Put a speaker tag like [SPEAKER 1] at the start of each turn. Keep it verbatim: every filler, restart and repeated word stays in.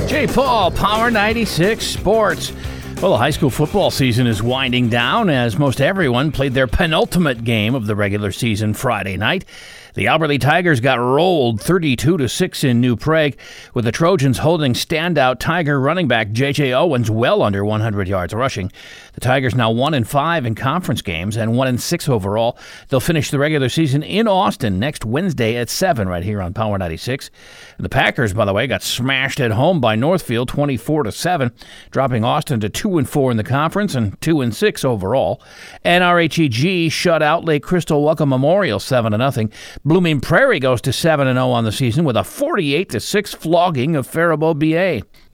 [SPEAKER 1] Jay Paul, Power ninety-six Sports. Well, the high school football season is winding down as most everyone played their penultimate game of the regular season Friday night. The Alberta Tigers got rolled thirty-two to six in New Prague, with the Trojans holding standout Tiger running back J J Owens well under one hundred yards rushing. The Tigers now one and five in conference games and one and six overall. They'll finish the regular season in Austin next Wednesday at seven right here on Power ninety-six. And the Packers, by the way, got smashed at home by Northfield twenty-four to seven, dropping Austin to two and four in the conference and two and six overall. N R H E G shut out Lake Crystal Welcome Memorial seven to nothing. Blooming Prairie goes to seven and oh on the season with a forty-eight to six flogging of Faribault B A.